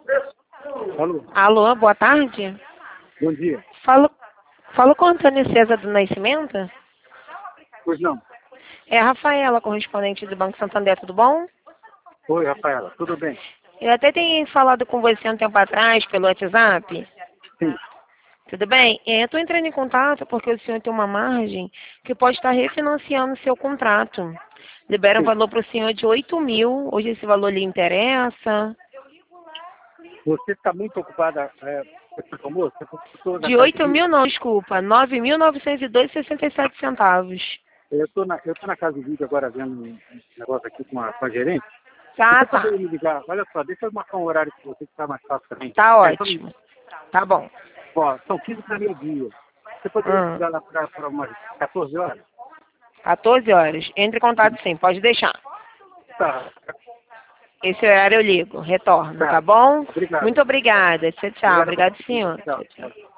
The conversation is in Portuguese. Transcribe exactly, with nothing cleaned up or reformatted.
Alô, Alô, boa tarde. bom dia. Falo, falo com a Antônio César do Nascimento? Pois não. É a Rafaela, correspondente do Banco Santander, tudo bom? Oi, Rafaela, tudo bem? Eu até tenho falado com você um tempo atrás pelo WhatsApp. Sim. Tudo bem? É, eu estou entrando em contato porque o senhor tem uma margem que pode estar refinanciando o seu contrato. Libera um Sim. valor para o senhor de oito mil. Hoje esse valor lhe interessa? Você está muito ocupada é, com esse almoço? Eu estou na De casa de oito mil vídeo. não, desculpa. nove mil novecentos e dois e sessenta e sete centavos. Eu estou na, eu tô na casa de vídeo agora vendo um negócio aqui com a, com a gerente. Tá, Você tá. poderia me ligar? Olha só, deixa eu marcar um horário que você ficar mais fácil também. Tá É, então, ótimo. Tá bom. ó, são quinze para meio-dia. Você poderia me Hum, ligar lá para umas quatorze horas? quatorze horas. Entre em contato sim, pode deixar. Tá, Esse horário eu ligo, retorno, tá tá. bom? Obrigado. Muito obrigada. Tchau, tchau. Obrigado a Obrigado, você. senhor. Tchau, Tchau, tchau. tchau.